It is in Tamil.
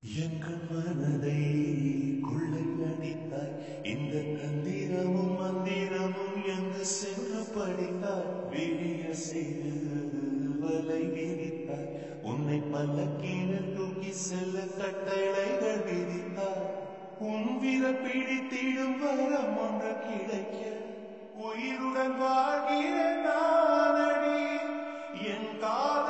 எங்கள் மனதை கொள்ளையடித்தாய். இந்த தந்திரமும் மந்திரமும் எங்கு சென்று படித்தாய். விழிய செய்து வலை விரித்தாய். உன்னை பல்லக்கீழ தூக்கி செல்ல கட்டளைகள் விதித்தாய். உன் விர பிடித்திடும் வரம் ஒன்று கிடைக்க உயிருடன் வாழ்கிற நானடி என் கால